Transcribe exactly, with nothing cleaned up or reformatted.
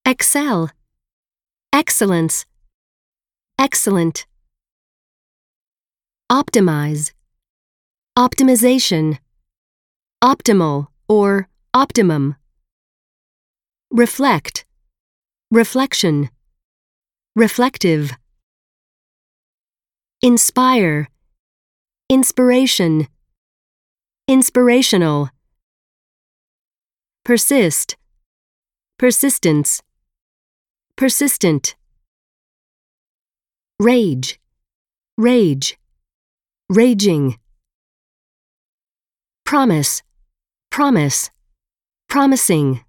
excel, excellence, excellent. Optimize, optimization, optimal or optimum. Reflect, reflection, reflective. Inspire, inspiration, inspirational. Persist, persistence, persistent. Rage, rage, raging. Promise, promise, promising.